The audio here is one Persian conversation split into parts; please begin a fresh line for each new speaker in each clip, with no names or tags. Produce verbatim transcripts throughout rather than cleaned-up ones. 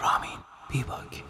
رامین بیباک.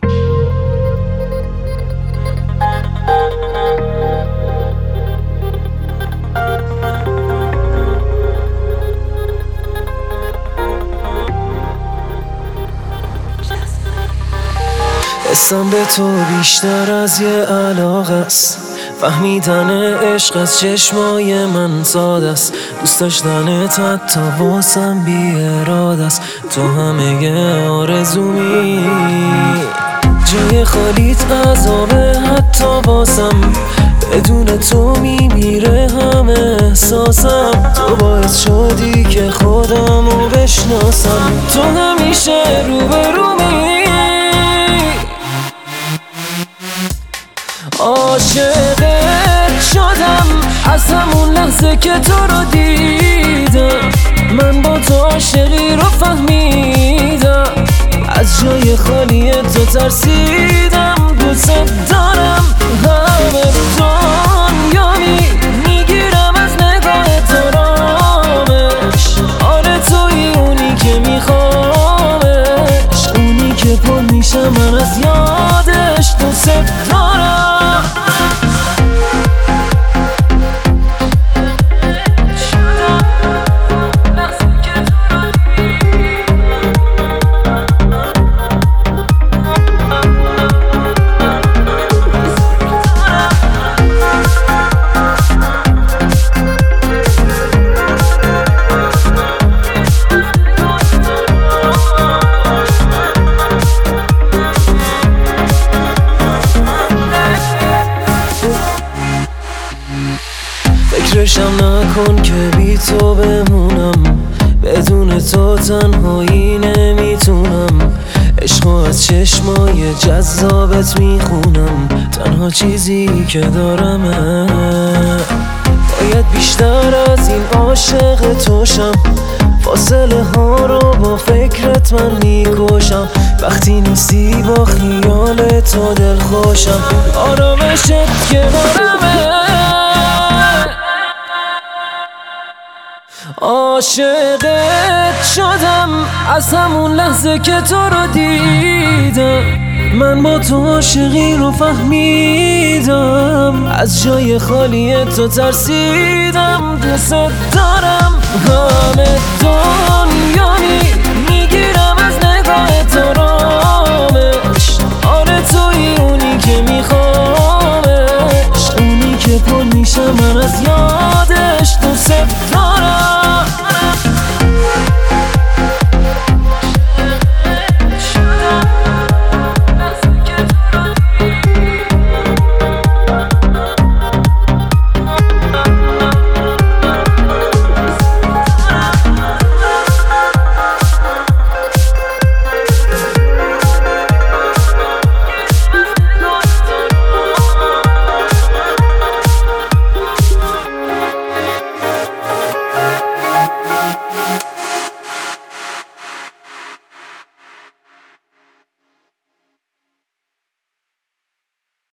حسم به تو بیشتر از یه علاقه است، فهمیدن عشق از چشمای من ساده است، دوست داشتنت حتی واسم بی اراده است، تو همه یه آرزومی، جای خالیت عذابه حتی واسم، بدون تو میمیره همه احساسم، تو باعث شدی که خودمو بشناسم، تو همیشه روبرومی، عاشقت شدم از همون لحظه که تو رو دیدم، من با تو عاشقی رو فهمیدم، از جای خالی تو ترسیدم، دوست دارم همه دنیا میگیرم از نگاه تو رامش، آره توی اونی که میخوامش، اونی که پر میشم من از یادش، دوست دارم. فکرشم نکن که بی تو بمونم، بدون تو تنهایی نمیتونم، عشقو از چشمای جذابت میخونم، تنها چیزی که دارمه، باید بیشتر از این عاشق توشم، فاصله ها رو با فکرت من میکشم، وقتی نیستی با خیال تو دل خوشم، آرامشت کنارمه، عاشقت شدم از همون لحظه که تو رو دیدم، من با تو عاشقی رو فهمیدم، از جای خالی تو ترسیدم، دوست دارم همه دنیا